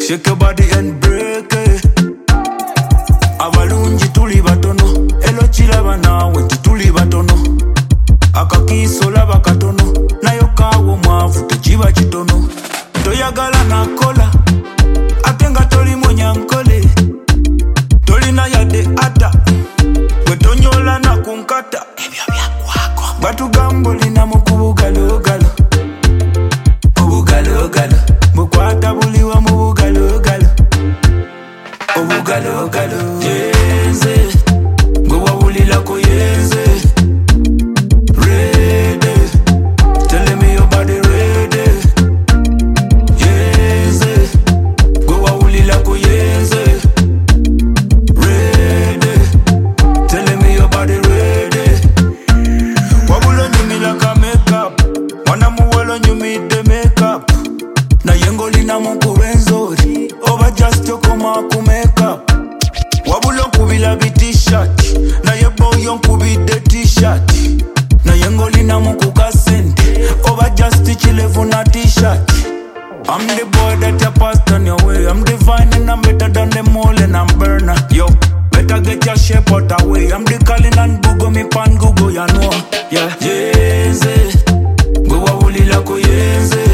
Shake your body and break it. Abalungi tuli batono, elo chilaba nawe tuli batono. Akakisola bakatono, nayo kawo mwavu techiba chitono. Toyagala nakola, atenga toli munyankole. Toli na yade ata, wetonyola na kunkata. Batu gambo lina mukubugalo galo. Mubugalo galo, mukwata buliwa mubugalo galo. Mubugalo galo, yenze, gwe wawulila ko yenze. Ready, tell me your body ready. Yenze, gwe wawulila ko yenze. Ready, tell me your body ready. Wabulo nyumi like a makeup, wana muwalo nyumi de makeup. Na yengo lina mukuwenzori, over just yo koma ku makeup. Wabulo nkubila bi t-shirt, na yebo yo nkubi de t-shirt. Na yengo lina mukukasente, over just chilevu na t-shirt. I'm the boy that you passed on your way. I'm divine and I'm better than them all and I'm burner. Yo, better get your shape out the way. I'm the calling and Google me pan Google, you know. Yeah, yenze, go wawulila ko yenze.